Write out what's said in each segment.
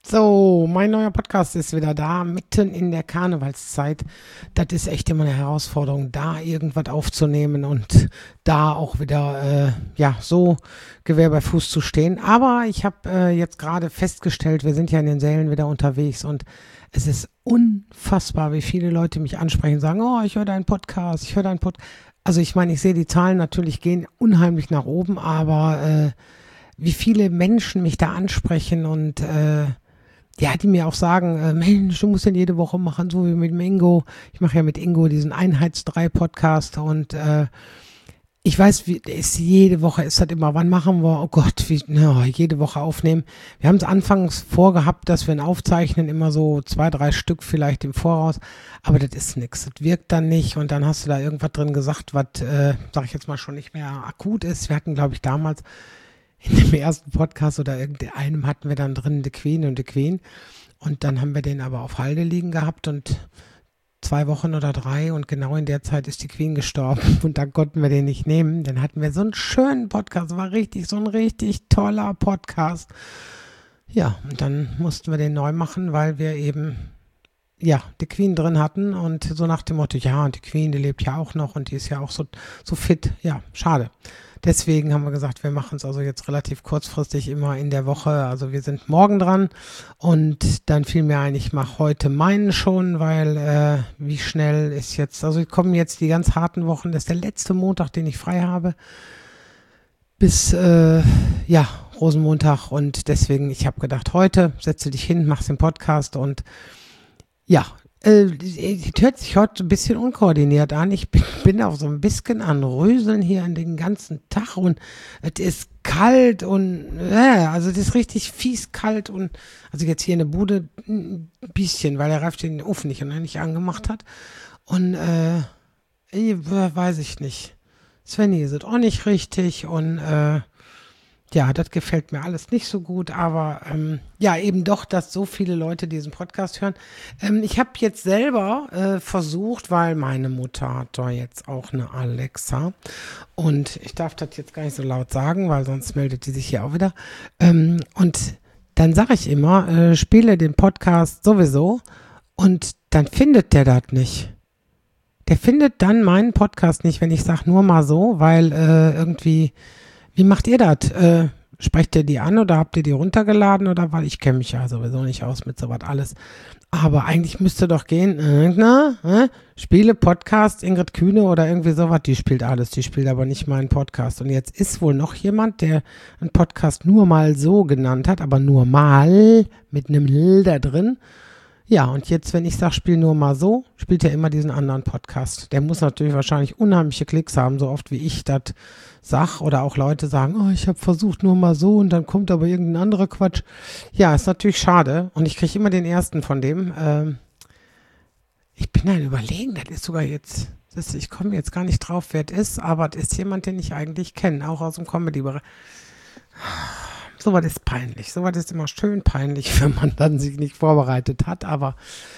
So, mein neuer Podcast ist wieder da, mitten in der Karnevalszeit. Das ist echt immer eine Herausforderung, da irgendwas aufzunehmen und da auch wieder, so Gewehr bei Fuß zu stehen. Aber ich habe jetzt gerade festgestellt, wir sind ja in den Sälen wieder unterwegs und es ist unfassbar, wie viele Leute mich ansprechen und sagen, oh, ich höre deinen Podcast, ich höre deinen Podcast. Also ich meine, ich sehe die Zahlen natürlich gehen unheimlich nach oben, aber wie viele Menschen mich da ansprechen und die mir auch sagen, Mensch, du musst den jede Woche machen, so wie mit dem Ingo. Ich mache ja mit Ingo diesen Einheits-3-Podcast und ich weiß, jede Woche ist das immer, wann machen wir, oh Gott, jede Woche aufnehmen. Wir haben es anfangs vorgehabt, dass wir ihn aufzeichnen, immer so 2, 3 Stück vielleicht im Voraus, aber das ist nichts, das wirkt dann nicht und dann hast du da irgendwas drin gesagt, was, sag ich jetzt mal, schon nicht mehr akut ist. Wir hatten, glaube ich, damals in dem ersten Podcast oder irgendeinem hatten wir dann drin The Queen und The Queen und dann haben wir den aber auf Halde liegen gehabt und 2 Wochen oder 3 und genau in der Zeit ist die Queen gestorben und dann konnten wir den nicht nehmen. Dann hatten wir so einen schönen Podcast, war so ein richtig toller Podcast. Ja, und dann mussten wir den neu machen, weil wir eben, die Queen drin hatten und so nach dem Motto, ja, und die Queen, die lebt ja auch noch und die ist ja auch so fit. Ja, schade. Deswegen haben wir gesagt, wir machen es also jetzt relativ kurzfristig immer in der Woche. Also wir sind morgen dran und dann fiel mir ein, ich mache heute meinen schon, weil wie schnell ist jetzt, also kommen jetzt die ganz harten Wochen, das ist der letzte Montag, den ich frei habe, bis Rosenmontag und deswegen, ich habe gedacht, heute setze dich hin, machst den Podcast und es hört sich heute ein bisschen unkoordiniert an. Ich bin auch so ein bisschen an Röseln hier an den ganzen Tag und es ist kalt und also es ist richtig fies kalt und also jetzt hier in der Bude ein bisschen, weil der Ralf den Ofen nicht angemacht hat und weiß ich nicht. Svenny ist es auch nicht richtig und das gefällt mir alles nicht so gut, aber eben doch, dass so viele Leute diesen Podcast hören. Ich habe jetzt selber versucht, weil meine Mutter hat da jetzt auch eine Alexa und ich darf das jetzt gar nicht so laut sagen, weil sonst meldet die sich hier auch wieder. Und dann sage ich immer, spiele den Podcast sowieso und dann findet der das nicht. Der findet dann meinen Podcast nicht, wenn ich sage nur mal so, weil irgendwie... Wie macht ihr das? Sprecht ihr die an oder habt ihr die runtergeladen oder weil ich kenne mich ja sowieso nicht aus mit sowas alles. Aber eigentlich müsste doch gehen, Spiele, Podcast, Ingrid Kühne oder irgendwie sowas, die spielt alles, die spielt aber nicht meinen Podcast. Und jetzt ist wohl noch jemand, der einen Podcast nur mal so genannt hat, aber nur mal mit einem L da drin. Ja, und jetzt, wenn ich sage, spiel nur mal so, spielt er immer diesen anderen Podcast. Der muss natürlich wahrscheinlich unheimliche Klicks haben, so oft wie ich das sag. Oder auch Leute sagen, oh, ich habe versucht nur mal so und dann kommt aber irgendein anderer Quatsch. Ja, ist natürlich schade. Und ich kriege immer den ersten von dem. Ich bin ein Überlegen, das ist sogar jetzt, ich komme jetzt gar nicht drauf, wer es ist, aber das ist jemand, den ich eigentlich kenne, auch aus dem Comedy-Bereich. Sowas ist peinlich. Sowas ist immer schön peinlich, wenn man dann sich nicht vorbereitet hat. Aber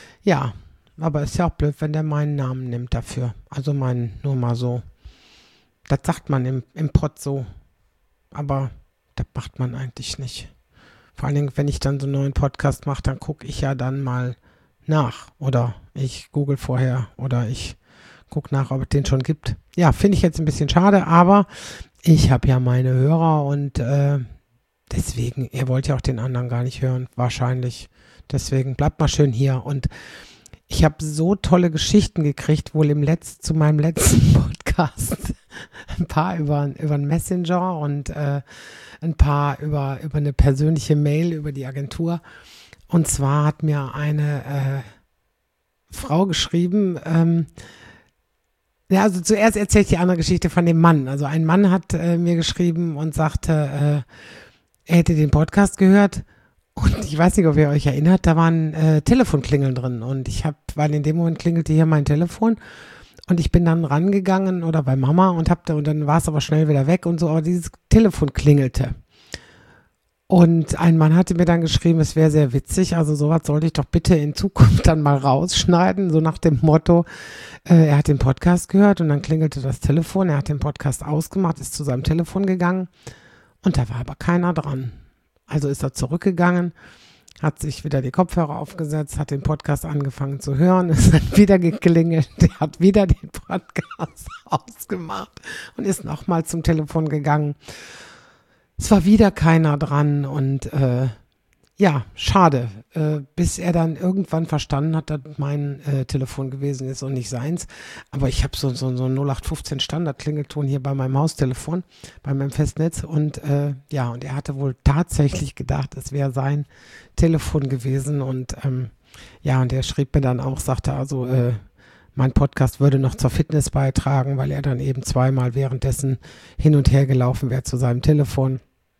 ist ja auch blöd, wenn der meinen Namen nimmt dafür. Also meinen nur mal so. Das sagt man im Pott so. Aber das macht man eigentlich nicht. Vor allen Dingen, wenn ich dann so einen neuen Podcast mache, dann gucke ich ja dann mal nach. Oder ich google vorher. Oder ich gucke nach, ob es den schon gibt. Ja, finde ich jetzt ein bisschen schade. Aber ich habe ja meine Hörer und deswegen, ihr wollt ja auch den anderen gar nicht hören, wahrscheinlich. Deswegen bleibt mal schön hier. Und ich habe so tolle Geschichten gekriegt, wohl zu meinem letzten Podcast. Ein paar über einen Messenger und ein paar über eine persönliche Mail über die Agentur. Und zwar hat mir eine Frau geschrieben, also zuerst erzähle ich die andere Geschichte von dem Mann. Also ein Mann hat mir geschrieben und sagte, er hätte den Podcast gehört und ich weiß nicht, ob ihr euch erinnert, da waren Telefonklingeln drin und weil in dem Moment klingelte hier mein Telefon und ich bin dann rangegangen oder bei Mama und dann war es aber schnell wieder weg und so, aber dieses Telefon klingelte. Und ein Mann hatte mir dann geschrieben, es wäre sehr witzig, also sowas sollte ich doch bitte in Zukunft dann mal rausschneiden, so nach dem Motto, er hat den Podcast gehört und dann klingelte das Telefon, er hat den Podcast ausgemacht, ist zu seinem Telefon gegangen und da war aber keiner dran. Also ist er zurückgegangen, hat sich wieder die Kopfhörer aufgesetzt, hat den Podcast angefangen zu hören, es hat wieder geklingelt, der hat wieder den Podcast ausgemacht und ist nochmal zum Telefon gegangen. Es war wieder keiner dran und ja, schade, bis er dann irgendwann verstanden hat, dass mein Telefon gewesen ist und nicht seins. Aber ich habe so einen 0815 Standard-Klingelton hier bei meinem Haustelefon, bei meinem Festnetz. Und ja, und er hatte wohl tatsächlich gedacht, es wäre sein Telefon gewesen. Und ja, und er schrieb mir dann auch, sagte also, mein Podcast würde noch zur Fitness beitragen, weil er dann eben zweimal währenddessen hin und her gelaufen wäre zu seinem Telefon.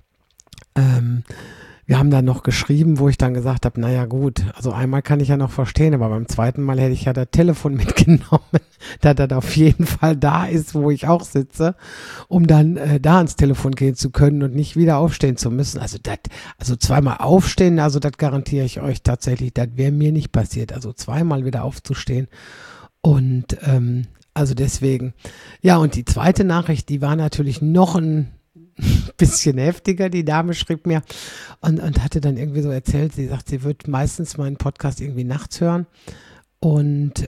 Wir haben dann noch geschrieben, wo ich dann gesagt habe, naja gut, also einmal kann ich ja noch verstehen, aber beim zweiten Mal hätte ich ja das Telefon mitgenommen, da das auf jeden Fall da ist, wo ich auch sitze, um dann da ans Telefon gehen zu können und nicht wieder aufstehen zu müssen. Also zweimal aufstehen, also das garantiere ich euch tatsächlich, das wäre mir nicht passiert. Also zweimal wieder aufzustehen und also deswegen. Ja, und die zweite Nachricht, die war natürlich noch ein bisschen heftiger. Die Dame schrieb mir und hatte dann irgendwie so erzählt, sie sagt, sie wird meistens meinen Podcast irgendwie nachts hören und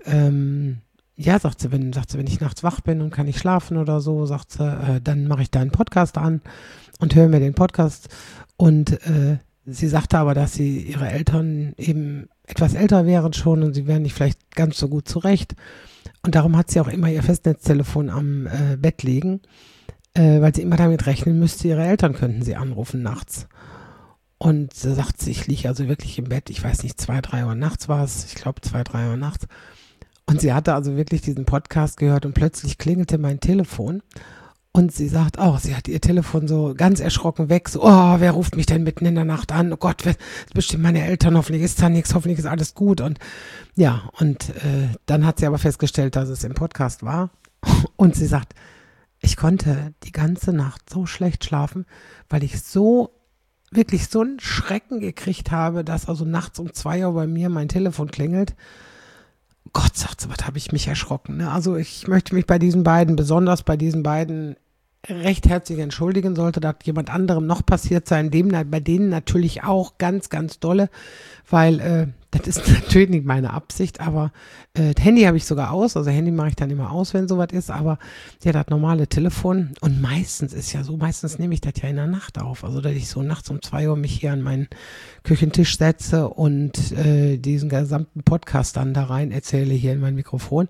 ja, sagt sie, wenn ich nachts wach bin und kann nicht schlafen oder so, sagt sie, dann mache ich da einen Podcast an und höre mir den Podcast und sie sagte aber, dass ihre Eltern eben etwas älter wären schon und sie wären nicht vielleicht ganz so gut zurecht und darum hat sie auch immer ihr Festnetztelefon am Bett liegen, weil sie immer damit rechnen müsste, ihre Eltern könnten sie anrufen nachts. Und sie sagt sie, ich liege also wirklich im Bett, ich weiß nicht, 2, 3 Uhr nachts war es, ich glaube 2, 3 Uhr nachts. Und sie hatte also wirklich diesen Podcast gehört und plötzlich klingelte mein Telefon. Und sie sagt auch, sie hat ihr Telefon so ganz erschrocken weg, so, oh, wer ruft mich denn mitten in der Nacht an? Oh Gott, das bestimmt meine Eltern, hoffentlich ist da nichts, hoffentlich ist alles gut. Und ja, und dann hat sie aber festgestellt, dass es im Podcast war. Und sie sagt, ich konnte die ganze Nacht so schlecht schlafen, weil ich wirklich so einen Schrecken gekriegt habe, dass also nachts um 2 Uhr bei mir mein Telefon klingelt. Gott, sagt sie, was habe ich mich erschrocken. Ne? Also ich möchte mich besonders bei diesen beiden recht herzlich entschuldigen, sollte das jemand anderem noch passiert sein, bei denen natürlich auch ganz, ganz dolle, weil das ist natürlich nicht meine Absicht, aber das Handy habe ich sogar aus, also Handy mache ich dann immer aus, wenn sowas ist, aber ja, das normale Telefon und meistens nehme ich das ja in der Nacht auf, also dass ich so nachts um 2 Uhr mich hier an meinen Küchentisch setze und diesen gesamten Podcast dann da rein erzähle hier in mein Mikrofon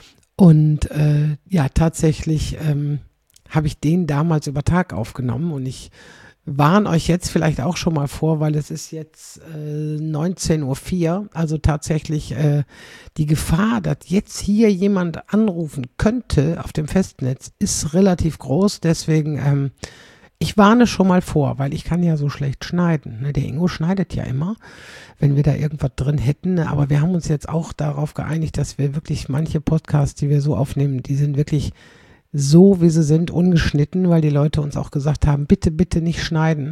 und ja, tatsächlich habe ich den damals über Tag aufgenommen und ich warne euch jetzt vielleicht auch schon mal vor, weil es ist jetzt 19:04 Uhr, also tatsächlich die Gefahr, dass jetzt hier jemand anrufen könnte auf dem Festnetz, ist relativ groß, deswegen ich warne schon mal vor, weil ich kann ja so schlecht schneiden. Ne? Der Ingo schneidet ja immer, wenn wir da irgendwas drin hätten, ne? Aber wir haben uns jetzt auch darauf geeinigt, dass wir wirklich manche Podcasts, die wir so aufnehmen, die sind wirklich so, wie sie sind, ungeschnitten, weil die Leute uns auch gesagt haben, bitte, bitte nicht schneiden.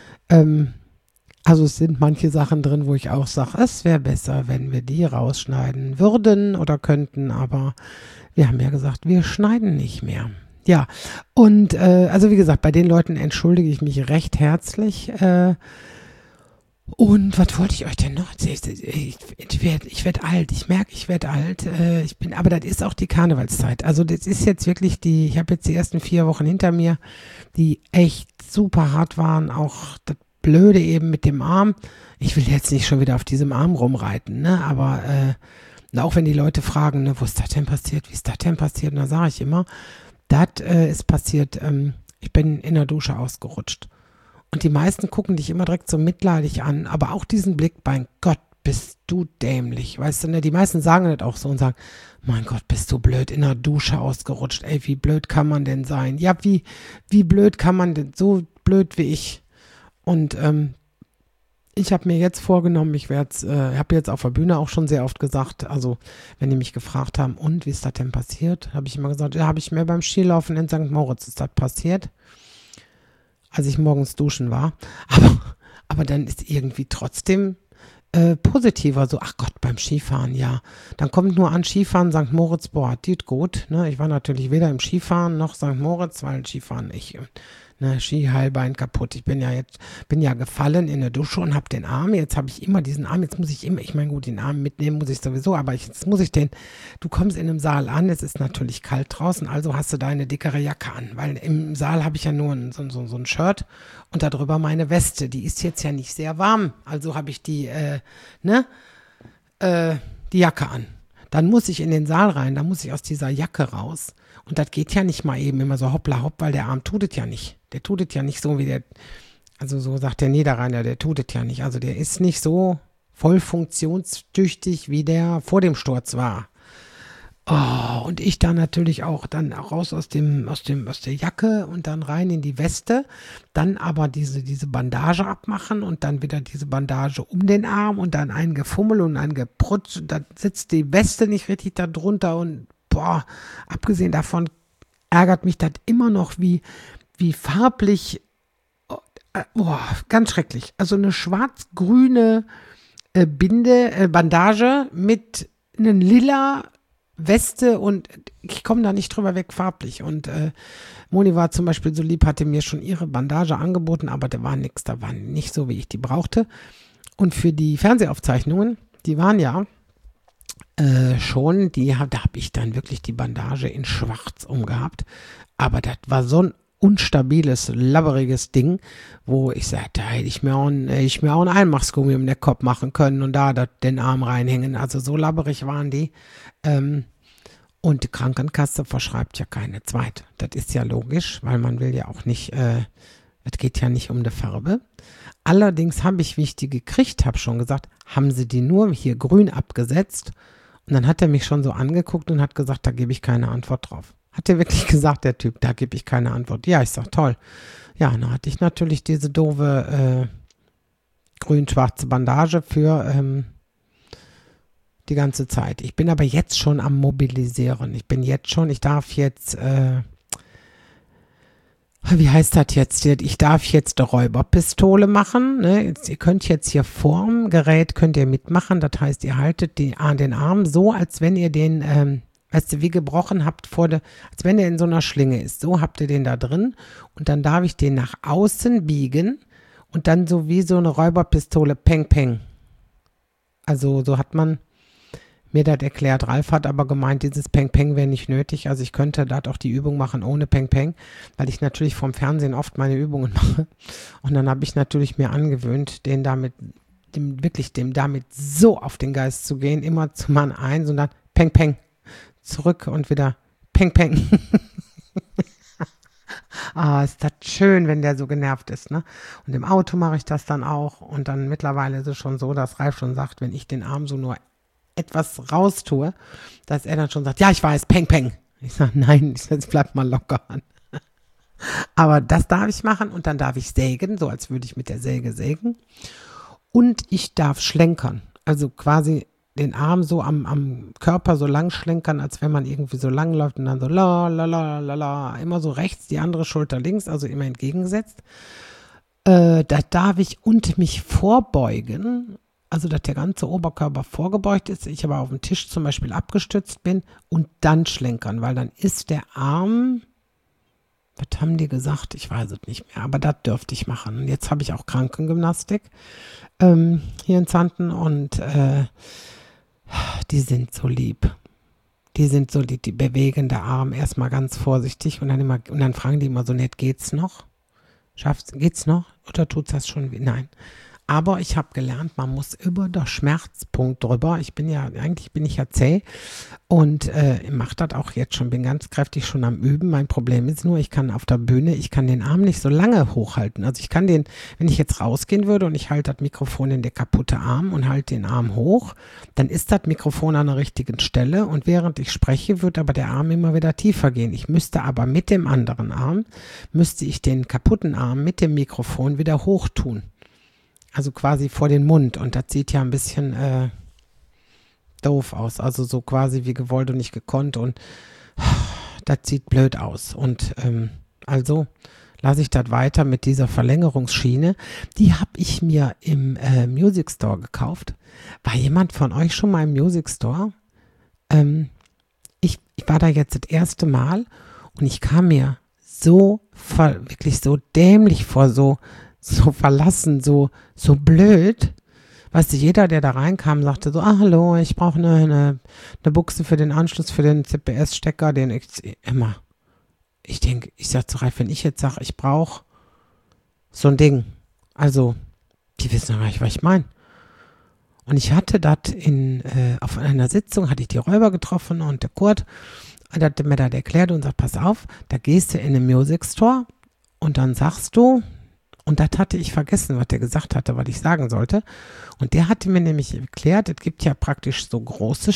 Also es sind manche Sachen drin, wo ich auch sage, es wäre besser, wenn wir die rausschneiden würden oder könnten, aber wir haben ja gesagt, wir schneiden nicht mehr. Ja, und also wie gesagt, bei den Leuten entschuldige ich mich recht herzlich. Und was wollte ich euch denn noch erzählen? Ich werd alt, ich merke, ich werde alt. Aber das ist auch die Karnevalszeit. Also das ist jetzt wirklich ich habe jetzt die ersten 4 Wochen hinter mir, die echt super hart waren. Auch das Blöde eben mit dem Arm. Ich will jetzt nicht schon wieder auf diesem Arm rumreiten, ne? Aber auch wenn die Leute fragen, ne, wo ist das denn passiert? Wie ist das denn passiert? Und da sage ich immer, das ist passiert, ich bin in der Dusche ausgerutscht. Und die meisten gucken dich immer direkt so mitleidig an, aber auch diesen Blick, mein Gott, bist du dämlich, weißt du, ne? Die meisten sagen das auch so und sagen, mein Gott, bist du blöd, in der Dusche ausgerutscht, ey, wie blöd kann man denn sein? Ja, wie blöd kann man denn, so blöd wie ich? Und ich habe mir jetzt vorgenommen, ich habe jetzt auf der Bühne auch schon sehr oft gesagt, also wenn die mich gefragt haben, und wie ist das denn passiert, habe ich immer gesagt, ja, habe ich mir beim Skilaufen in St. Moritz ist das passiert, als ich morgens duschen war. Aber dann ist irgendwie trotzdem positiver, so, ach Gott, beim Skifahren, ja. Dann kommt nur an Skifahren, St. Moritz, boah, geht gut. Ne? Ich war natürlich weder im Skifahren noch St. Moritz, weil Skifahren Ne, Skiheilbein kaputt. Bin ja gefallen in der Dusche und habe den Arm. Jetzt habe ich immer diesen Arm. Jetzt muss ich immer, ich meine, gut, den Arm mitnehmen muss ich sowieso, aber jetzt muss ich du kommst in einem Saal an, es ist natürlich kalt draußen, also hast du deine dickere Jacke an, weil im Saal habe ich ja nur so ein Shirt und darüber meine Weste. Die ist jetzt ja nicht sehr warm, also habe ich die Jacke an. Dann muss ich in den Saal rein, dann muss ich aus dieser Jacke raus. Und das geht ja nicht mal eben immer so hoppla hopp, weil der Arm tut es ja nicht. Der tut es ja nicht so wie also so sagt der Niederrheiner, der tut es ja nicht. Also der ist nicht so voll funktionstüchtig, wie der vor dem Sturz war. Oh, und ich dann natürlich auch dann raus aus der Jacke und dann rein in die Weste, dann aber diese Bandage abmachen und dann wieder diese Bandage um den Arm und dann ein Gefummel und ein Geprutsch, und dann sitzt die Weste nicht richtig da drunter und boah, abgesehen davon ärgert mich das immer noch, wie farblich, ganz schrecklich. Also eine schwarz-grüne Bandage mit einem lila Weste und ich komme da nicht drüber weg farblich. Und Moni war zum Beispiel so lieb, hatte mir schon ihre Bandage angeboten, aber da war nichts, da war nicht so, wie ich die brauchte. Und für die Fernsehaufzeichnungen, die waren ja schon, da habe ich dann wirklich die Bandage in schwarz umgehabt. Aber das war so ein unstabiles, labberiges Ding, wo ich sagte, da hätte ich mir auch ein Einmachsgummi um den Kopf machen können und da den Arm reinhängen. Also so labberig waren die. Und die Krankenkasse verschreibt ja keine zweite. Das ist ja logisch, weil man will ja auch nicht, es geht ja nicht um die Farbe. Allerdings habe ich, wie ich die gekriegt habe, schon gesagt, haben sie die nur hier grün abgesetzt? Und dann hat er mich schon so angeguckt und hat gesagt, da gebe ich keine Antwort drauf. Hat er wirklich gesagt, der Typ, da gebe ich keine Antwort. Ja, ich sag, toll. Ja, dann hatte ich natürlich diese doofe grün-schwarze Bandage für die ganze Zeit. Ich bin aber jetzt schon am Mobilisieren. Ich darf jetzt, wie heißt das jetzt? Ich darf jetzt eine Räuberpistole machen. Ne? Ihr könnt jetzt hier vorm Gerät, könnt ihr mitmachen. Das heißt, ihr haltet den Arm so, als wenn ihr den, weißt du, wie gebrochen habt als wenn er in so einer Schlinge ist. So habt ihr den da drin und dann darf ich den nach außen biegen und dann so wie so eine Räuberpistole, peng, peng. Also so hat man mir das erklärt. Ralf hat aber gemeint, dieses Peng Peng wäre nicht nötig. Also ich könnte da auch die Übung machen ohne Peng Peng, weil ich natürlich vom Fernsehen oft meine Übungen mache. Und dann habe ich natürlich mir angewöhnt, dem damit so auf den Geist zu gehen, immer zu Mann 1 und dann Peng Peng, zurück und wieder Peng Peng. Ist das schön, wenn der so genervt ist, ne? Und im Auto mache ich das dann auch. Und dann mittlerweile ist es schon so, dass Ralf schon sagt, wenn ich den Arm so nur etwas raustue, dass er dann schon sagt, ja, ich weiß, Peng, Peng. Ich sage, nein, jetzt bleib mal locker an. Aber das darf ich machen und dann darf ich sägen, so als würde ich mit der Säge sägen. Und ich darf schlenkern, also quasi den Arm so am Körper so lang schlenkern, als wenn man irgendwie so lang läuft und dann so la, la, la, la, la, immer so rechts, die andere Schulter links, also immer entgegengesetzt. Da darf ich und mich vorbeugen, also dass der ganze Oberkörper vorgebeugt ist, ich aber auf dem Tisch zum Beispiel abgestützt bin und dann schlenkern, weil dann ist der Arm, was haben die gesagt? Ich weiß es nicht mehr, aber das dürfte ich machen. Und jetzt habe ich auch Krankengymnastik hier in Zanten und die sind so lieb. Die sind so lieb, die bewegen der Arm erstmal ganz vorsichtig und dann fragen die immer so nett, geht's noch? Geht's noch? Oder tut's das schon? Nein. Aber ich habe gelernt, man muss über den Schmerzpunkt drüber. Eigentlich bin ich ja zäh und mache das auch jetzt schon, bin ganz kräftig schon am Üben. Mein Problem ist nur, ich kann den Arm nicht so lange hochhalten. Also ich kann wenn ich jetzt rausgehen würde und ich halte das Mikrofon in der kaputte Arm und halte den Arm hoch, dann ist das Mikrofon an der richtigen Stelle und während ich spreche, wird aber der Arm immer wieder tiefer gehen. Ich müsste aber mit dem anderen Arm, den kaputten Arm mit dem Mikrofon wieder hoch tun. Also quasi vor den Mund und das sieht ja ein bisschen doof aus, also so quasi wie gewollt und nicht gekonnt und das sieht blöd aus und also lasse ich das weiter mit dieser Verlängerungsschiene, die habe ich mir im Music Store gekauft. War jemand von euch schon mal im Music Store? Ich war da jetzt das erste Mal und ich kam mir wirklich so dämlich vor, so verlassen, so blöd. Weißt du, jeder, der da reinkam, sagte so, hallo, ich brauche eine Buchse für den Anschluss für den CPS-Stecker, ich sag zu Ralf, wenn ich jetzt sage, ich brauche so ein Ding, also, die wissen ja gar nicht, was ich meine. Und ich hatte das auf einer Sitzung, hatte ich die Räuber getroffen und der Kurt hat mir das erklärt und sagt, pass auf, da gehst du in den Music Store und dann sagst du, und das hatte ich vergessen, was der gesagt hatte, was ich sagen sollte. Und der hatte mir nämlich erklärt, es gibt ja praktisch so große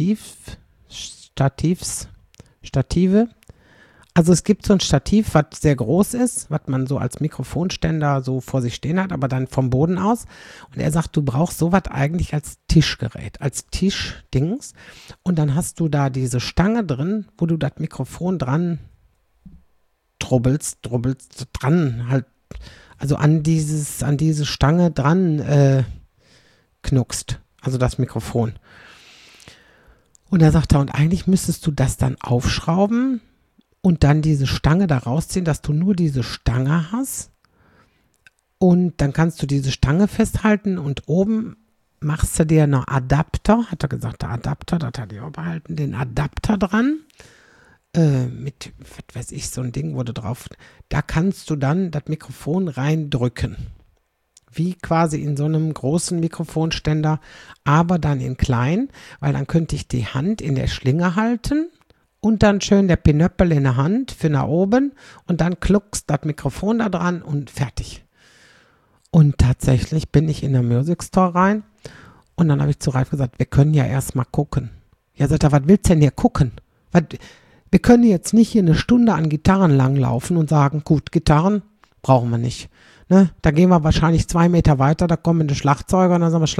Stative. Also es gibt so ein Stativ, was sehr groß ist, was man so als Mikrofonständer so vor sich stehen hat, aber dann vom Boden aus. Und er sagt, du brauchst sowas eigentlich als Tischgerät, als Tischdings. Und dann hast du da diese Stange drin, wo du das Mikrofon dran drubbelst dran halt, also an diese Stange dran knuckst, also das Mikrofon. Und er sagt, und eigentlich müsstest du das dann aufschrauben und dann diese Stange da rausziehen, dass du nur diese Stange hast. Und dann kannst du diese Stange festhalten und oben machst du dir einen Adapter, hat er gesagt, der Adapter, das hat er auch behalten, den Adapter dran. Mit, was weiß ich, so ein Ding wurde drauf, da kannst du dann das Mikrofon reindrücken. Wie quasi in so einem großen Mikrofonständer, aber dann in klein, weil dann könnte ich die Hand in der Schlinge halten und dann schön der Pinöppel in der Hand für nach oben und dann kluckst das Mikrofon da dran und fertig. Und tatsächlich bin ich in der Music Store rein und dann habe ich zu Ralf gesagt, wir können ja erstmal gucken. Ja, sagt er, was willst du denn hier gucken? Wir können jetzt nicht hier eine Stunde an Gitarren langlaufen und sagen, gut, Gitarren brauchen wir nicht. Ne? Da gehen wir wahrscheinlich 2 Meter weiter, da kommen die Schlagzeuger und dann sagen wir,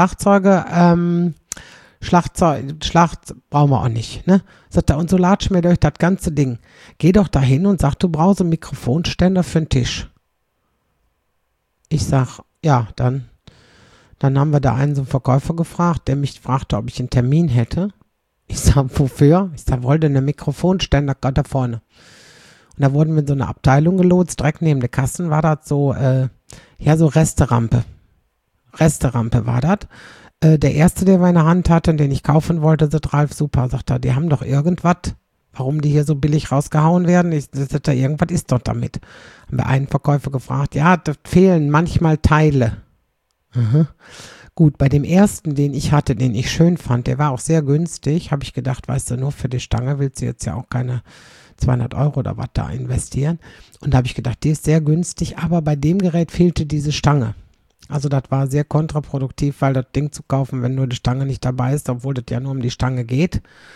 Schlagzeug brauchen wir auch nicht. Ne? Sagt er, und so latschen wir durch das ganze Ding. Geh doch dahin und sag, du brauchst einen Mikrofonständer für den Tisch. Ich sag, ja, dann haben wir da einen so einen Verkäufer gefragt, der mich fragte, ob ich einen Termin hätte. Ich sag, wofür? Ich sag, wollte eine Mikrofonständer gerade da vorne. Und da wurden wir in so eine Abteilung gelotst, direkt neben der Kassen war das so, so Resterampe. Resterampe war das. Der erste, der wir in der Hand hatte und den ich kaufen wollte, sagt Ralf, super, sagt er, die haben doch irgendwas, warum die hier so billig rausgehauen werden. Ich sagte, irgendwas ist doch damit. Haben wir einen Verkäufer gefragt, ja, da fehlen manchmal Teile. Gut, bei dem ersten, den ich hatte, den ich schön fand, der war auch sehr günstig, habe ich gedacht, weißt du, nur für die Stange willst du jetzt ja auch keine 200 € oder was da investieren. Und da habe ich gedacht, die ist sehr günstig, aber bei dem Gerät fehlte diese Stange. Also das war sehr kontraproduktiv, weil das Ding zu kaufen, wenn nur die Stange nicht dabei ist, obwohl das ja nur um die Stange geht.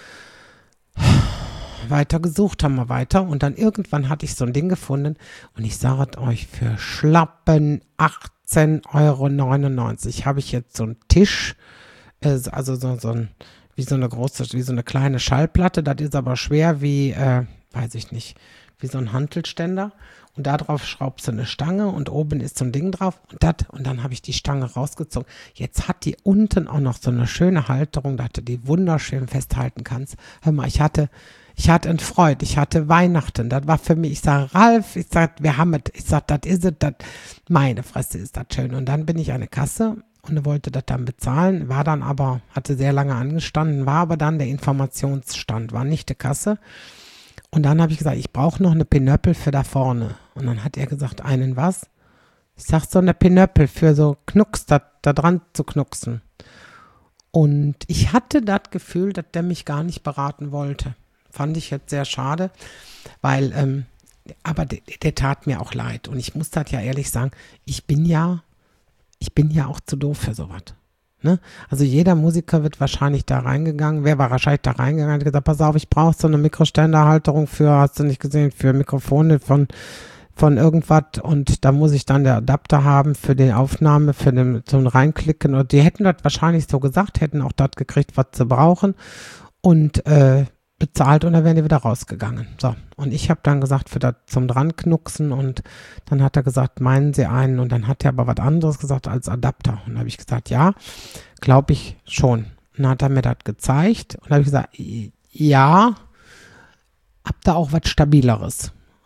Weiter gesucht haben wir weiter und dann irgendwann hatte ich so ein Ding gefunden und ich sage es euch, für schlappen 18,99 € habe ich jetzt so einen Tisch, also wie so eine kleine Schallplatte, das ist aber schwer wie, weiß ich nicht, wie so ein Hantelständer und da drauf schraubst du eine Stange und oben ist so ein Ding drauf und dann habe ich die Stange rausgezogen. Jetzt hat die unten auch noch so eine schöne Halterung, dass du die wunderschön festhalten kannst. Hör mal, ich hatte eine Freude, ich hatte Weihnachten, das war für mich, ich sage, Ralf, ich sage, wir haben es, ich sage, das ist es, meine Fresse ist das schön. Und dann bin ich an der Kasse und wollte das dann bezahlen, war dann aber, hatte sehr lange angestanden, war aber dann der Informationsstand, war nicht die Kasse. Und dann habe ich gesagt, ich brauche noch eine Pinöppel für da vorne. Und dann hat er gesagt, einen was? Ich sage, so eine Pinöppel für so Knucks, da dran zu knucksen. Und ich hatte das Gefühl, dass der mich gar nicht beraten wollte. Fand ich jetzt sehr schade, weil, aber der tat mir auch leid. Und ich muss das ja ehrlich sagen, ich bin ja auch zu doof für sowas. Ne? Also jeder Musiker wird wahrscheinlich da reingegangen, wer war wahrscheinlich da reingegangen, hat gesagt, pass auf, ich brauche so eine Mikroständerhalterung für, hast du nicht gesehen, für Mikrofone von irgendwas und da muss ich dann der Adapter haben für die Aufnahme, zum Reinklicken und die hätten das wahrscheinlich so gesagt, hätten auch das gekriegt, was sie brauchen und bezahlt und dann wären die wieder rausgegangen. So, und ich habe dann gesagt, für das zum Dranknucksen und dann hat er gesagt, meinen Sie einen und dann hat er aber was anderes gesagt als Adapter und dann habe ich gesagt, ja, glaube ich schon. Und dann hat er mir das gezeigt und dann habe ich gesagt, ja, habt ihr auch was Stabileres?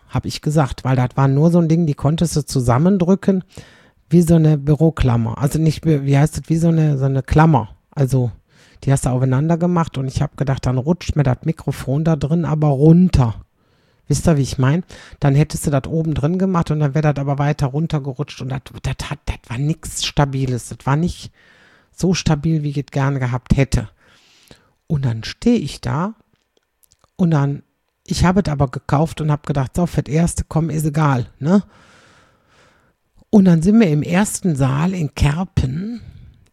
habe ich gesagt, weil das war nur so ein Ding, die konntest du zusammendrücken wie so eine Büroklammer. Also nicht, wie heißt das, wie so eine Klammer. Also die hast du aufeinander gemacht und ich habe gedacht, dann rutscht mir das Mikrofon da drin aber runter. Wisst ihr, wie ich meine? Dann hättest du das oben drin gemacht und dann wäre das aber weiter runtergerutscht und das war nichts Stabiles. Das war nicht so stabil, wie ich es gerne gehabt hätte. Und dann stehe ich da und dann, ich habe es aber gekauft und habe gedacht, so, für das erste, komm, ist egal, ne? Und dann sind wir im ersten Saal in Kerpen,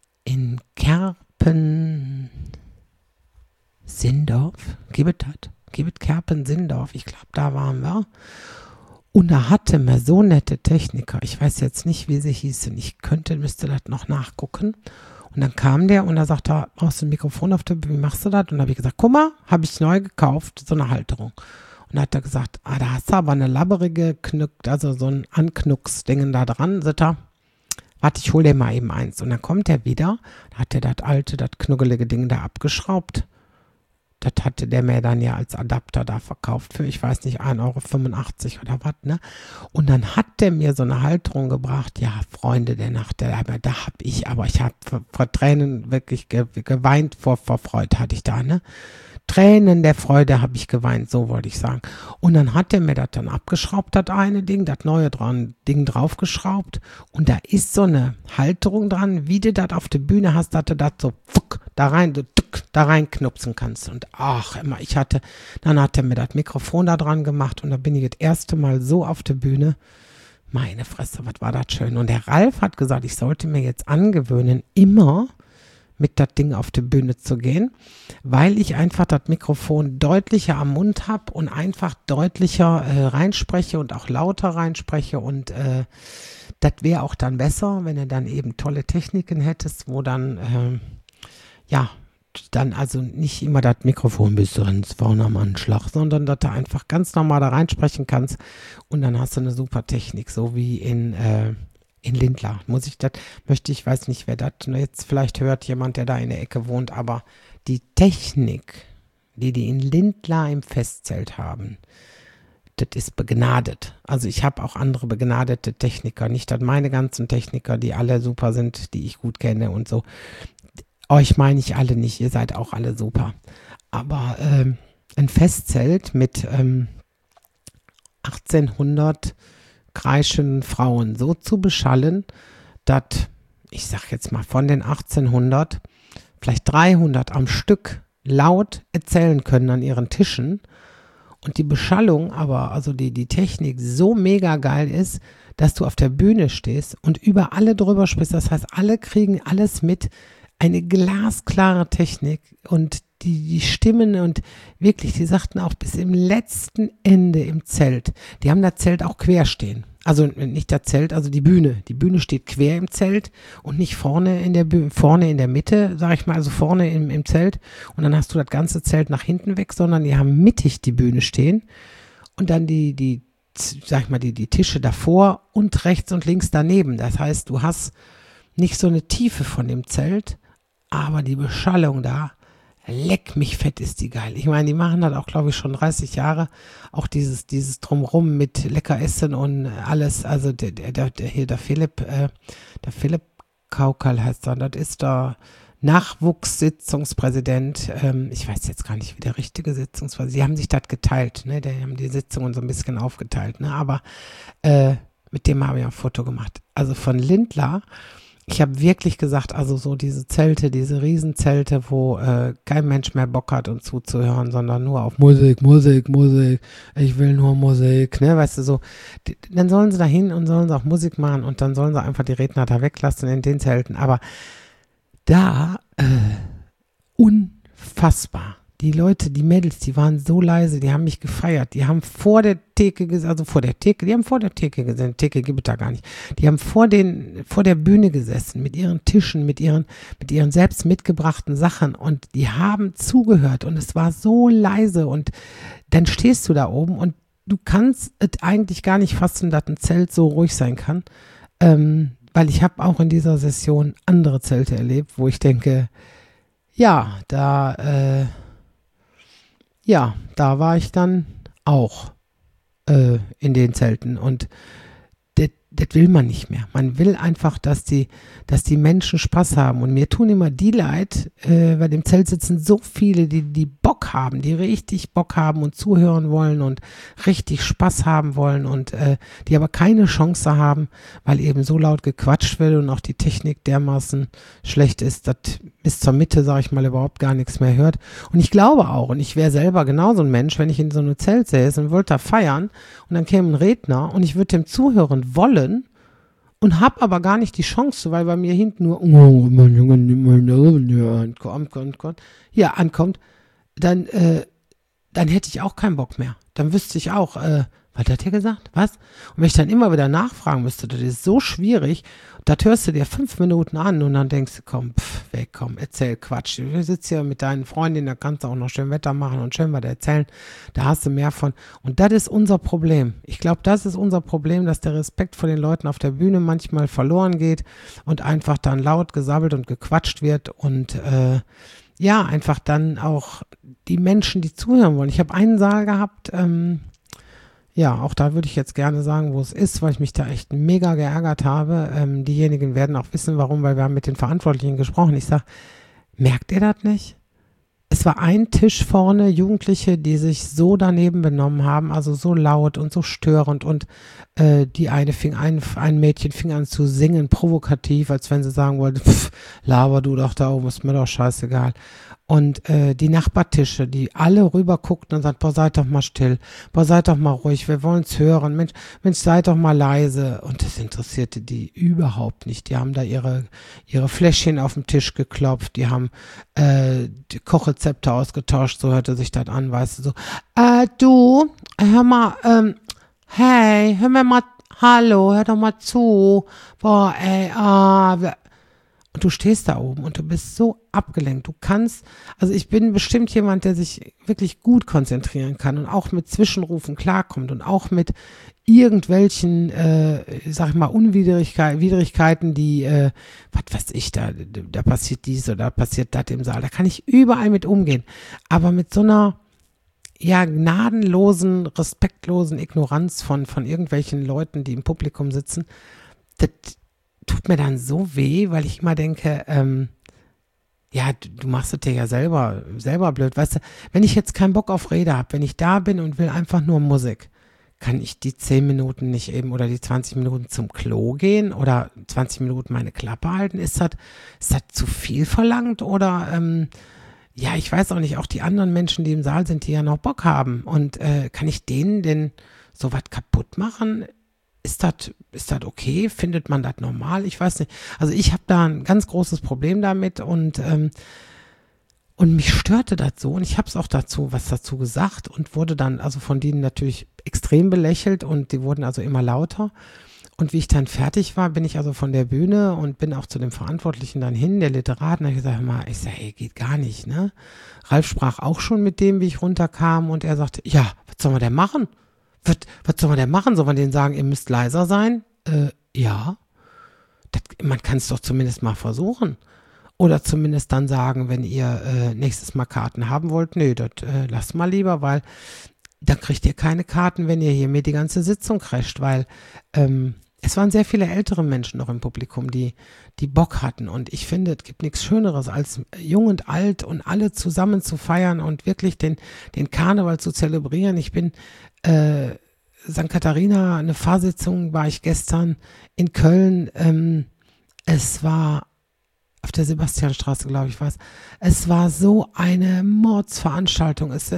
Sindorf, gibt es Kerpen, Sindorf, ich glaube, da waren wir. Und da hatte mir so nette Techniker, ich weiß jetzt nicht, wie sie hießen, müsste das noch nachgucken. Und dann kam der und da sagte er, brauchst du ein Mikrofon auf der Bühne, wie machst du das? Und dann habe ich gesagt, guck mal, habe ich neu gekauft, so eine Halterung. Und dann hat er gesagt, da hast du aber eine labberige also so ein Anknucksding da dran. Sagt er, warte, ich hole dir mal eben eins. Und dann kommt er wieder, da hat er das alte, das knuggelige Ding da abgeschraubt. Das hatte der mir dann ja als Adapter da verkauft für, ich weiß nicht, 1,85 € oder was, ne? Und dann hat der mir so eine Halterung gebracht, ja, Freunde der Nacht, ich habe vor Tränen wirklich geweint, vor Freude hatte ich da, ne? Tränen der Freude habe ich geweint, so wollte ich sagen. Und dann hat er mir das dann abgeschraubt, das eine Ding, das neue Ding draufgeschraubt. Und da ist so eine Halterung dran, wie du das auf der Bühne hast, dass du das so da rein knupsen kannst. Und dann hat er mir das Mikrofon da dran gemacht und da bin ich das erste Mal so auf der Bühne. Meine Fresse, was war das schön. Und der Ralf hat gesagt, ich sollte mir jetzt angewöhnen, immer mit das Ding auf die Bühne zu gehen, weil ich einfach das Mikrofon deutlicher am Mund habe und einfach deutlicher reinspreche und auch lauter reinspreche und das wäre auch dann besser, wenn du dann eben tolle Techniken hättest, wo dann, dann also nicht immer das Mikrofon bis ganz vorne am Anschlag, sondern dass du einfach ganz normal da reinsprechen kannst und dann hast du eine super Technik, so wie in Lindlar. Ich weiß nicht, wer das jetzt vielleicht hört, jemand, der da in der Ecke wohnt, aber die Technik, die in Lindlar im Festzelt haben, das ist begnadet. Also ich habe auch andere begnadete Techniker, nicht dass meine ganzen Techniker, die alle super sind, die ich gut kenne und so. Euch meine ich alle nicht, ihr seid auch alle super. Aber ein Festzelt mit 1800 kreischenden Frauen so zu beschallen, dass, ich sag jetzt mal, von den 1800 vielleicht 300 am Stück laut erzählen können an ihren Tischen und die Beschallung aber, also die Technik so mega geil ist, dass du auf der Bühne stehst und über alle drüber sprichst. Das heißt, alle kriegen alles mit, eine glasklare Technik und die Stimmen und wirklich, die sagten auch bis im letzten Ende im Zelt, die haben das Zelt auch quer stehen. Also nicht das Zelt, also die Bühne. Die Bühne steht quer im Zelt und nicht vorne in der Mitte, sag ich mal, also vorne im Zelt. Und dann hast du das ganze Zelt nach hinten weg, sondern die haben mittig die Bühne stehen und dann die Tische davor und rechts und links daneben. Das heißt, du hast nicht so eine Tiefe von dem Zelt, aber die Beschallung da, leck mich fett, ist die geil. Ich meine, die machen das auch, glaube ich, schon 30 Jahre. Auch dieses Drumrum mit lecker Essen und alles. Also der Philipp Kaukal heißt er. Das ist der Nachwuchssitzungspräsident. Ich weiß jetzt gar nicht, wie der richtige Sitzungspräsident. Sie haben sich das geteilt, ne? Die haben die Sitzungen so ein bisschen aufgeteilt, ne? Aber mit dem habe ich ein Foto gemacht. Also von Lindlar. Ich habe wirklich gesagt, also so diese Zelte, diese Riesenzelte, wo kein Mensch mehr Bock hat, uns zuzuhören, sondern nur auf Musik, ich will nur Musik, ne, weißt du, so. Dann sollen sie da hin und sollen sie auch Musik machen und dann sollen sie einfach die Redner da weglassen in den Zelten. Aber da, unfassbar. Die Leute, die Mädels, die waren so leise, die haben mich gefeiert. Die haben vor der Theke gesessen, die haben vor der Theke gesessen, Theke gibt es da gar nicht. Die haben vor der Bühne gesessen, mit ihren Tischen, mit ihren selbst mitgebrachten Sachen und die haben zugehört und es war so leise und dann stehst du da oben und du kannst es eigentlich gar nicht fassen, dass ein Zelt so ruhig sein kann, weil ich habe auch in dieser Session andere Zelte erlebt, wo ich denke, ja, da war ich dann auch in den Zelten. Und das will man nicht mehr. Man will einfach, dass die Menschen Spaß haben. Und mir tun immer die leid, bei dem Zelt sitzen so viele, die Bock haben, die richtig Bock haben und zuhören wollen und richtig Spaß haben wollen und die aber keine Chance haben, weil eben so laut gequatscht wird und auch die Technik dermaßen schlecht ist, dass bis zur Mitte, sage ich mal, überhaupt gar nichts mehr hört. Und ich glaube auch, und ich wäre selber genauso ein Mensch, wenn ich in so einem Zelt säße und wollte da feiern und dann käme ein Redner und ich würde dem zuhören wollen, und hab aber gar nicht die Chance, weil bei mir hinten nur ankommt, dann hätte ich auch keinen Bock mehr. Dann wüsste ich auch, was hat der gesagt? Was? Und wenn ich dann immer wieder nachfragen müsste, das ist so schwierig, das hörst du dir 5 Minuten an und dann denkst du, komm, weg, komm, erzähl Quatsch. Du sitzt hier mit deinen Freundinnen, da kannst du auch noch schön Wetter machen und schön was erzählen. Da hast du mehr von. Und das ist unser Problem. Ich glaube, das ist unser Problem, dass der Respekt vor den Leuten auf der Bühne manchmal verloren geht und einfach dann laut gesabbelt und gequatscht wird und einfach dann auch die Menschen, die zuhören wollen. Ich habe einen Saal gehabt, auch da würde ich jetzt gerne sagen, wo es ist, weil ich mich da echt mega geärgert habe. Diejenigen werden auch wissen, warum, weil wir haben mit den Verantwortlichen gesprochen. Ich sage, merkt ihr das nicht? Es war ein Tisch vorne, Jugendliche, die sich so daneben benommen haben, also so laut und so störend und ein Mädchen fing an zu singen, provokativ, als wenn sie sagen wollte, laber du doch da oben, ist mir doch scheißegal. Und die Nachbartische, die alle rüber guckten und sagten, boah, seid doch mal still, boah, seid doch mal ruhig, wir wollen es hören, Mensch, seid doch mal leise. Und das interessierte die überhaupt nicht. Die haben da ihre Fläschchen auf den Tisch geklopft, die haben die Kochrezepte ausgetauscht, so hörte sich das an, weißt du, so, du, hör mal, hey, hör mir mal, hallo, hör doch mal zu, boah, ey, und du stehst da oben und du bist so abgelenkt. Also ich bin bestimmt jemand, der sich wirklich gut konzentrieren kann und auch mit Zwischenrufen klarkommt und auch mit irgendwelchen, sag ich mal, Widrigkeiten, die, was weiß ich, da passiert dies oder da passiert das im Saal. Da kann ich überall mit umgehen. Aber mit so einer, gnadenlosen, respektlosen Ignoranz von irgendwelchen Leuten, die im Publikum sitzen, das tut mir dann so weh, weil ich immer denke, du machst es dir ja selber blöd, weißt du, wenn ich jetzt keinen Bock auf Rede habe, wenn ich da bin und will einfach nur Musik, kann ich die 10 Minuten nicht eben oder die 20 Minuten zum Klo gehen oder 20 Minuten meine Klappe halten? Ist das zu viel verlangt oder, ich weiß auch nicht, auch die anderen Menschen, die im Saal sind, die ja noch Bock haben und kann ich denen denn so was kaputt machen? Ist das okay? Findet man das normal? Ich weiß nicht. Also ich habe da ein ganz großes Problem damit und mich störte das so und ich habe es auch was dazu gesagt und wurde dann also von denen natürlich extrem belächelt und die wurden also immer lauter. Und wie ich dann fertig war, bin ich also von der Bühne und bin auch zu dem Verantwortlichen dann hin, der Literat, und habe gesagt, ey, geht gar nicht, ne? Ralf sprach auch schon mit dem, wie ich runterkam und er sagte, ja, was soll man denn machen? Was soll man denn machen? Soll man denen sagen, ihr müsst leiser sein? Ja. Man kann es doch zumindest mal versuchen. Oder zumindest dann sagen, wenn ihr nächstes Mal Karten haben wollt, nee, das lasst mal lieber, weil dann kriegt ihr keine Karten, wenn ihr hier mir die ganze Sitzung crasht, weil es waren sehr viele ältere Menschen noch im Publikum, die Bock hatten. Und ich finde, es gibt nichts Schöneres, als jung und alt und alle zusammen zu feiern und wirklich den Karneval zu zelebrieren. Ich bin St. Katharina, eine Fahrsitzung war ich gestern in Köln. Es war auf der Sebastianstraße, glaube ich, es war so eine Mordsveranstaltung. Es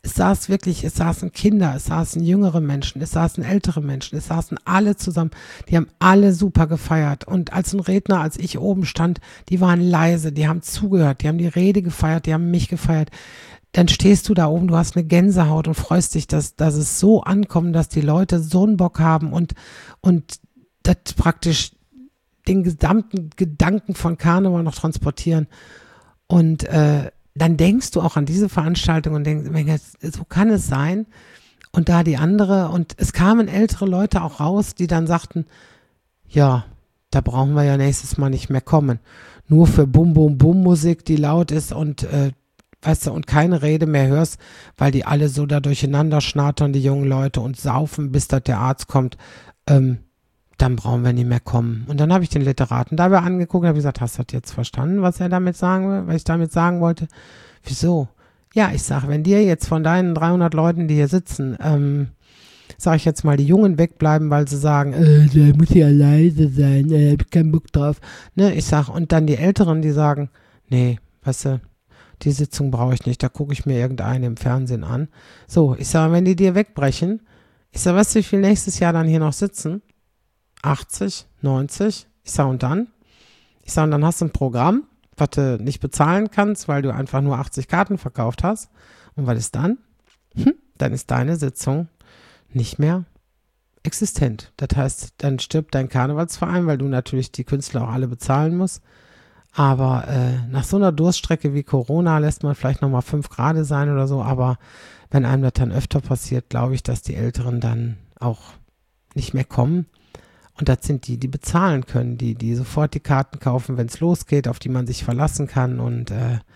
saßen Kinder, es saßen jüngere Menschen, es saßen ältere Menschen, es saßen alle zusammen. Die haben alle super gefeiert. Und als ich oben stand, die waren leise, die haben zugehört, die haben die Rede gefeiert, die haben mich gefeiert. Dann stehst du da oben, du hast eine Gänsehaut und freust dich, dass es so ankommt, dass die Leute so einen Bock haben und das praktisch den gesamten Gedanken von Karneval noch transportieren. Und dann denkst du auch an diese Veranstaltung und denkst, so kann es sein. Und da die andere, und es kamen ältere Leute auch raus, die dann sagten, ja, da brauchen wir ja nächstes Mal nicht mehr kommen. Nur für Bum-Bum-Bum-Musik, die laut ist und weißt du, und keine Rede mehr hörst, weil die alle so da durcheinander schnattern, die jungen Leute, und saufen, bis da der Arzt kommt, dann brauchen wir nicht mehr kommen. Und dann habe ich den Literaten dabei angeguckt und habe gesagt, hast du das jetzt verstanden, was er damit sagen will, was ich damit sagen wollte? Wieso? Ja, ich sage, wenn dir jetzt von deinen 300 Leuten, die hier sitzen, sage ich jetzt mal, die Jungen wegbleiben, weil sie sagen, der muss ja leise sein, hab ich keinen Bock drauf. Ne, ich sage, und dann die Älteren, die sagen, nee, weißt du, die Sitzung brauche ich nicht, da gucke ich mir irgendeinen im Fernsehen an. So, ich sage, wenn die dir wegbrechen, ich sage, weißt du, wie viel nächstes Jahr dann hier noch sitzen? 80, 90. Ich sage, und dann? Ich sage, und dann hast du ein Programm, was du nicht bezahlen kannst, weil du einfach nur 80 Karten verkauft hast. Und was ist dann? Dann ist deine Sitzung nicht mehr existent. Das heißt, dann stirbt dein Karnevalsverein, weil du natürlich die Künstler auch alle bezahlen musst. Aber nach so einer Durststrecke wie Corona lässt man vielleicht nochmal 5 Grad sein oder so. Aber wenn einem das dann öfter passiert, glaube ich, dass die Älteren dann auch nicht mehr kommen. Und das sind die, die bezahlen können, die sofort die Karten kaufen, wenn es losgeht, auf die man sich verlassen kann. Und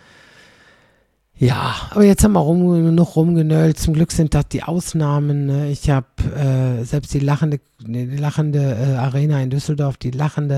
ja, aber jetzt haben wir noch rumgenölt. Zum Glück sind das die Ausnahmen. Ne? Ich habe selbst die lachende Arena in Düsseldorf, die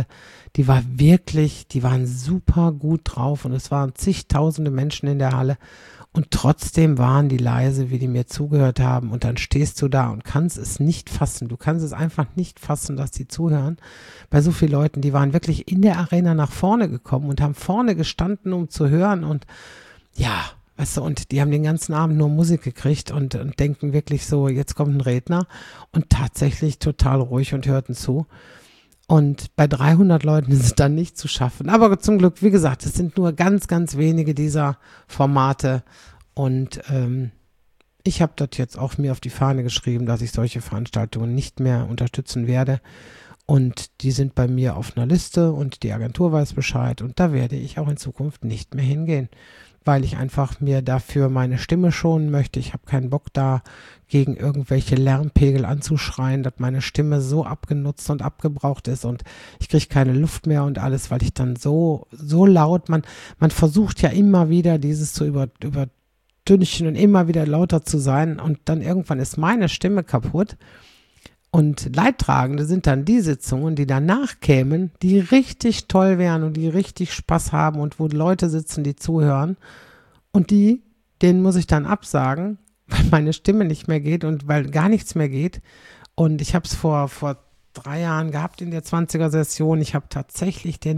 waren super gut drauf und es waren zigtausende Menschen in der Halle. Und trotzdem waren die leise, wie die mir zugehört haben. Und dann stehst du da und kannst es nicht fassen. Du kannst es einfach nicht fassen, dass die zuhören. Bei so vielen Leuten, die waren wirklich in der Arena nach vorne gekommen und haben vorne gestanden, um zu hören. Und ja, weißt du, und die haben den ganzen Abend nur Musik gekriegt und denken wirklich so, jetzt kommt ein Redner. Und tatsächlich total ruhig und hörten zu. Und bei 300 Leuten ist es dann nicht zu schaffen. Aber zum Glück, wie gesagt, es sind nur ganz, ganz wenige dieser Formate. Und ich habe das jetzt auch mir auf die Fahne geschrieben, dass ich solche Veranstaltungen nicht mehr unterstützen werde. Und die sind bei mir auf einer Liste und die Agentur weiß Bescheid. Und da werde ich auch in Zukunft nicht mehr hingehen, weil ich einfach mir dafür meine Stimme schonen möchte. Ich habe keinen Bock da gegen irgendwelche Lärmpegel anzuschreien, dass meine Stimme so abgenutzt und abgebraucht ist und ich kriege keine Luft mehr und alles, weil ich dann so laut, man versucht ja immer wieder dieses zu übertünchen und immer wieder lauter zu sein und dann irgendwann ist meine Stimme kaputt. Und Leidtragende sind dann die Sitzungen, die danach kämen, die richtig toll wären und die richtig Spaß haben und wo Leute sitzen, die zuhören. Und denen muss ich dann absagen, weil meine Stimme nicht mehr geht und weil gar nichts mehr geht. Und ich habe es vor 3 Jahren gehabt in der 20er-Session. Ich habe tatsächlich den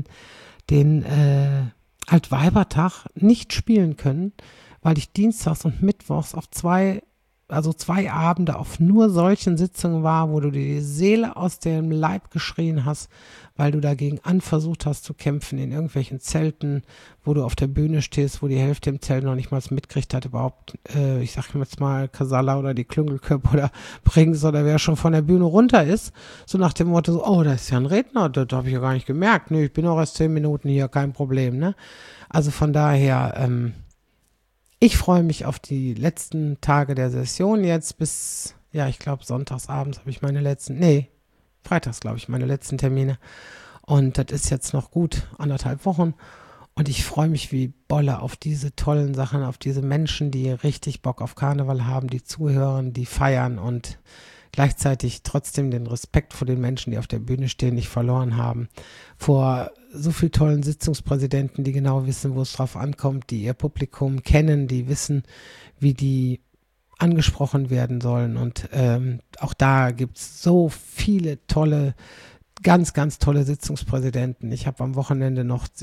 Altweibertag nicht spielen können, weil ich dienstags und mittwochs auf 2 Abende auf nur solchen Sitzungen war, wo du dir die Seele aus dem Leib geschrien hast, weil du dagegen versucht hast zu kämpfen in irgendwelchen Zelten, wo du auf der Bühne stehst, wo die Hälfte im Zelt noch nicht mal mitgekriegt hat, überhaupt, ich sag jetzt mal, Casalla oder die Klüngelköpfe oder Brings oder wer schon von der Bühne runter ist, so nach dem Motto, so, oh, da ist ja ein Redner, das habe ich ja gar nicht gemerkt, nee, ich bin auch erst 10 Minuten hier, kein Problem, ne? Also von daher, ich freue mich auf die letzten Tage der Session jetzt bis, ja, ich glaube, sonntagsabends habe ich freitags, glaube ich, meine letzten Termine. Und das ist jetzt noch gut 1,5 Wochen. Und ich freue mich wie Bolle auf diese tollen Sachen, auf diese Menschen, die richtig Bock auf Karneval haben, die zuhören, die feiern und gleichzeitig trotzdem den Respekt vor den Menschen, die auf der Bühne stehen, nicht verloren haben. Vor so vielen tollen Sitzungspräsidenten, die genau wissen, wo es drauf ankommt, die ihr Publikum kennen, die wissen, wie die angesprochen werden sollen. Und auch da gibt es so viele tolle, ganz, ganz tolle Sitzungspräsidenten. Ich habe am Wochenende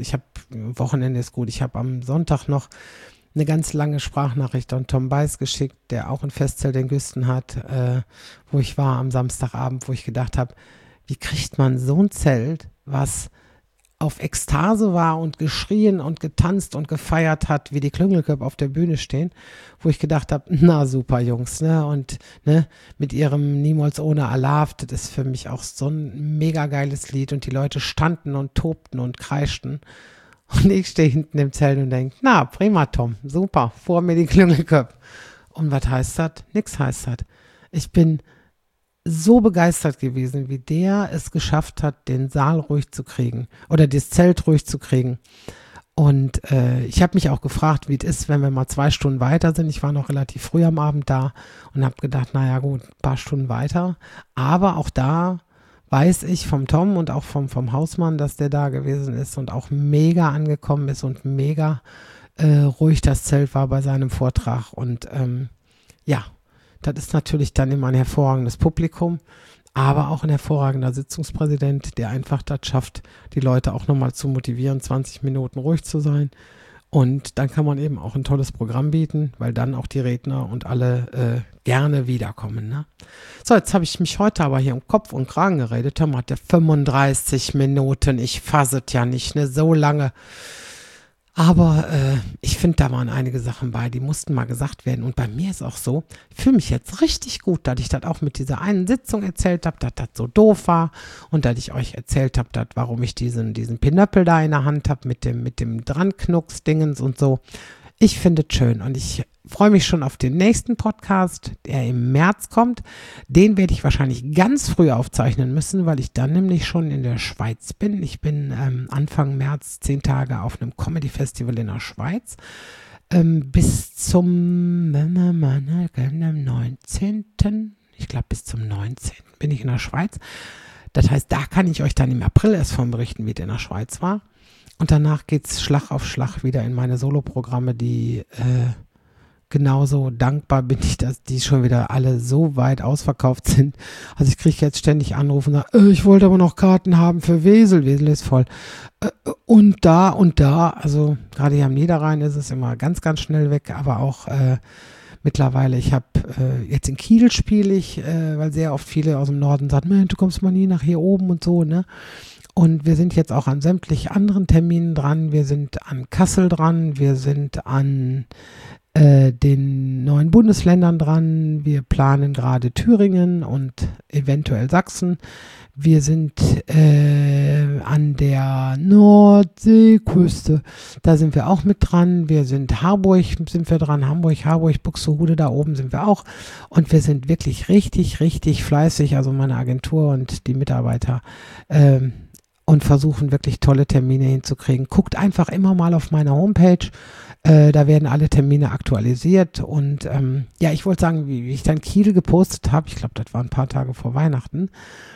ist gut, ich habe am Sonntag noch eine ganz lange Sprachnachricht an Tom Beiss geschickt, der auch ein Festzelt in Güsten hat, wo ich war am Samstagabend, wo ich gedacht habe, wie kriegt man so ein Zelt, was auf Ekstase war und geschrien und getanzt und gefeiert hat, wie die Klüngelköpfe auf der Bühne stehen, wo ich gedacht habe, na super Jungs, ne, und ne, mit ihrem Niemals ohne Alarv, das ist für mich auch so ein mega geiles Lied und die Leute standen und tobten und kreischten und ich stehe hinten im Zelt und denke, na prima Tom, super, vor mir die Klüngelköpfe. Und was heißt das? Nix heißt das. Ich bin so begeistert gewesen, wie der es geschafft hat, den Saal ruhig zu kriegen oder das Zelt ruhig zu kriegen. Und ich habe mich auch gefragt, wie es ist, wenn wir mal 2 Stunden weiter sind. Ich war noch relativ früh am Abend da und habe gedacht, naja gut, ein paar Stunden weiter. Aber auch da weiß ich vom Tom und auch vom Hausmann, dass der da gewesen ist und auch mega angekommen ist und mega ruhig das Zelt war bei seinem Vortrag. Und ja, das ist natürlich dann immer ein hervorragendes Publikum, aber auch ein hervorragender Sitzungspräsident, der einfach das schafft, die Leute auch nochmal zu motivieren, 20 Minuten ruhig zu sein. Und dann kann man eben auch ein tolles Programm bieten, weil dann auch die Redner und alle gerne wiederkommen. Ne? So, jetzt habe ich mich heute aber hier um Kopf und Kragen geredet. Tom hatte 35 Minuten. Ich fasse es ja nicht, ne? So lange. Aber ich finde, da waren einige Sachen bei, die mussten mal gesagt werden. Und bei mir ist auch so, ich fühle mich jetzt richtig gut, dass ich das auch mit dieser einen Sitzung erzählt habe, dass das so doof war und dass ich euch erzählt habe, warum ich diesen Pinöppel da in der Hand habe mit dem Dranknux-Dingens und so. Ich finde es schön und ich freue mich schon auf den nächsten Podcast, der im März kommt. Den werde ich wahrscheinlich ganz früh aufzeichnen müssen, weil ich dann nämlich schon in der Schweiz bin. Ich bin Anfang März 10 Tage auf einem Comedy-Festival in der Schweiz. Bis zum 19. Ich glaube, bis zum 19. bin ich in der Schweiz. Das heißt, da kann ich euch dann im April erst von berichten, wie es in der Schweiz war. Und danach geht es Schlag auf Schlag wieder in meine Soloprogramme, die genauso dankbar bin ich, dass die schon wieder alle so weit ausverkauft sind. Also ich kriege jetzt ständig Anrufe und sage, ich wollte aber noch Karten haben für Wesel. Wesel ist voll. Und da. Also gerade hier am Niederrhein ist es immer ganz, ganz schnell weg, aber auch mittlerweile, ich habe jetzt in Kiel spiele ich, weil sehr oft viele aus dem Norden sagen, du kommst mal nie nach hier oben und so, ne? Und wir sind jetzt auch an sämtlich anderen Terminen dran. Wir sind an Kassel dran, wir sind an den neuen Bundesländern dran. Wir planen gerade Thüringen und eventuell Sachsen. Wir sind an der Nordseeküste. Da sind wir auch mit dran. Wir sind Harburg, sind wir dran. Hamburg, Buxtehude, da oben sind wir auch. Und wir sind wirklich richtig, richtig fleißig, also meine Agentur und die Mitarbeiter, und versuchen wirklich tolle Termine hinzukriegen. Guckt einfach immer mal auf meiner Homepage. Da werden alle Termine aktualisiert. Und ja, ich wollte sagen, wie ich dann Kiel gepostet habe, ich glaube, das war ein paar Tage vor Weihnachten.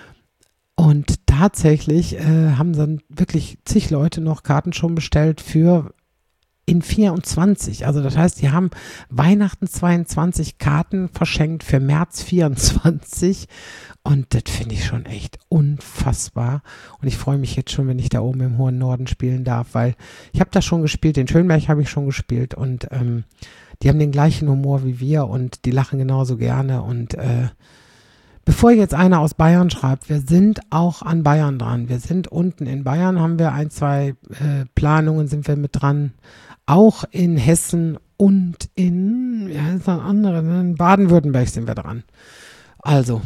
Und tatsächlich haben dann wirklich zig Leute noch Karten schon bestellt für in 24. Also das heißt, die haben Weihnachten 22 Karten verschenkt für März 24. Und das finde ich schon echt unfassbar. Und ich freue mich jetzt schon, wenn ich da oben im hohen Norden spielen darf, weil ich habe da schon gespielt, den Schönberg habe ich schon gespielt und die haben den gleichen Humor wie wir und die lachen genauso gerne. Und bevor jetzt einer aus Bayern schreibt, wir sind auch an Bayern dran. Wir sind unten in Bayern, haben wir 1, 2 Planungen, sind wir mit dran. Auch in Hessen und in, ja, ist ein anderer, in Baden-Württemberg sind wir dran. Also,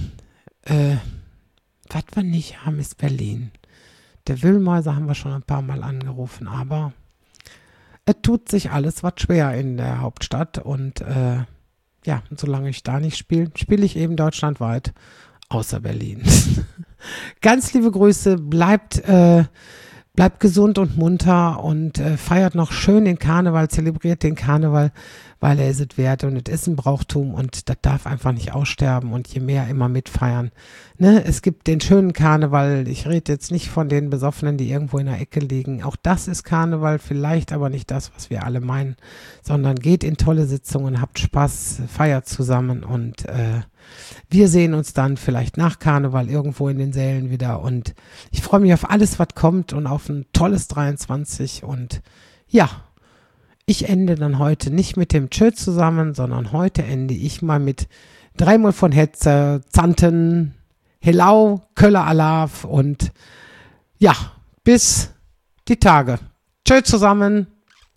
was wir nicht haben, ist Berlin. Der Wühlmäuser haben wir schon ein paar Mal angerufen, aber es tut sich alles was schwer in der Hauptstadt und ja, solange ich da nicht spiele, spiele ich eben deutschlandweit, außer Berlin. Ganz liebe Grüße, bleibt gesund und munter und feiert noch schön den Karneval, zelebriert den Karneval, weil er ist es wert und es ist ein Brauchtum und das darf einfach nicht aussterben und je mehr immer mitfeiern. Ne? Es gibt den schönen Karneval, ich rede jetzt nicht von den Besoffenen, die irgendwo in der Ecke liegen. Auch das ist Karneval, vielleicht aber nicht das, was wir alle meinen, sondern geht in tolle Sitzungen, habt Spaß, feiert zusammen und wir sehen uns dann vielleicht nach Karneval irgendwo in den Sälen wieder und ich freue mich auf alles, was kommt und auf ein tolles 23 und ja, ich ende dann heute nicht mit dem Tschö zusammen, sondern heute ende ich mal mit 3-mal von Hetze, Zanten, Hellau, Köller Alaf und ja, bis die Tage. Tschö zusammen.